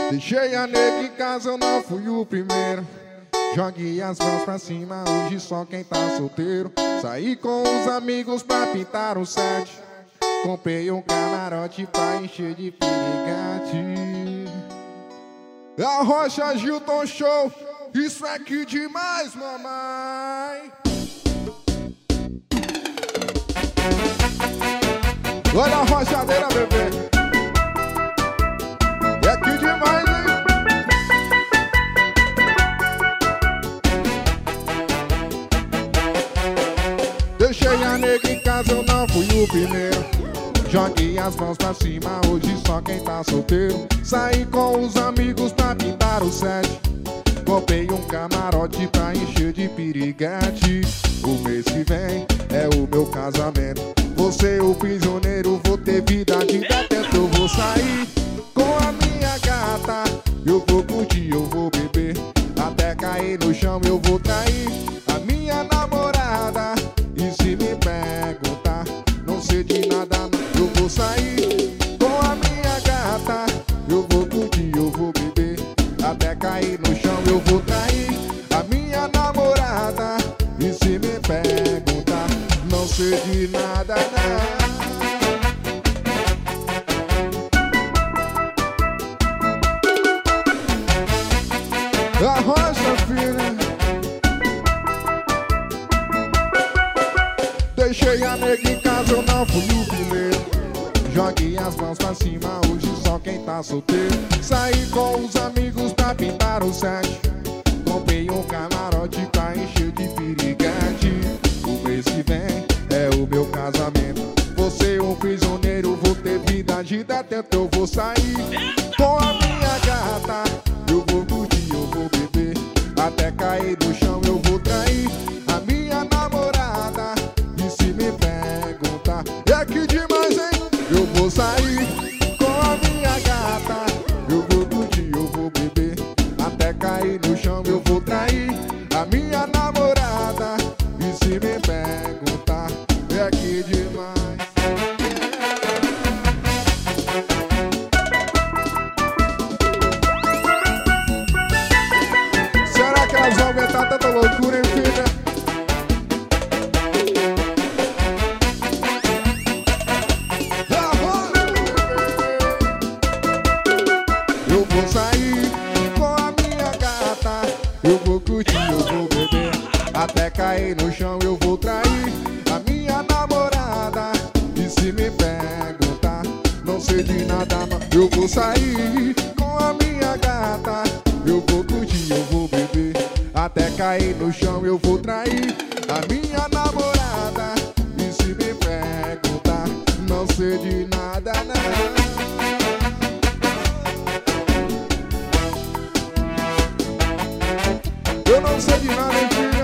Deixei a nega em casa, eu não fui o primeiro. Jogue as mãos pra cima, hoje só quem tá solteiro. Saí com os amigos pra pintar o set. Comprei um camarote pra encher de pirigante. A Rocha Gilton Show, isso é que demais, mamãe. Olha a rochadeira, bebê. É que demais, hein? Deixei a nega em casa, eu não fui o primeiro. Joguei as mãos pra cima, hoje só quem tá solteiro. Saí com os amigos pra pintar o set. Comprei um camarote pra encher de pirigante. O mês que vem é o meu casamento. Vou ser o prisioneiro, vou ter vida de detento. Eu vou sair com a minha gata. Eu vou curtir, eu vou beber. Até cair no chão eu vou trair a minha namorada. E se me perguntar, não sei de nada, eu vou sair com a minha gata. Eu vou curtir, eu vou beber. Até cair no chão eu vou trair a minha namorada. E se me perguntar, não sei de nada, não. A Rocha, filha. Deixei a nega em casa, eu não fui o primeiro. Joguei as mãos pra cima, hoje só quem tá solteiro. Saí com os amigos pra pintar o set. Comprei um camarote pra encher de pirigante. O mês que vem é o meu casamento. Vou ser um prisioneiro, vou ter vida de detento. Eu vou sair com a minha gata. Eu vou curtir, eu vou beber. Até cair no chão eu vou trair a minha namorada. E se me perguntar, é que demais, hein? Eu vou sair com a minha gata. Eu vou curtir, eu vou beber. Até cair no chão eu vou trair a minha namorada. E se me perguntar, é que demais. Será que elas vão aguentar tanta loucura, hein, filha? Eu vou sair com a minha gata. Eu vou curtir, eu vou beber. Até cair no chão eu vou trair a minha namorada. E se me perguntar, não sei de nada, não. Eu vou sair com a minha gata. Eu vou curtir, eu vou beber. Até cair no chão eu vou trair a minha namorada. E se me perguntar, não sei de nada, não. Eu não sei de nada, hein, filho?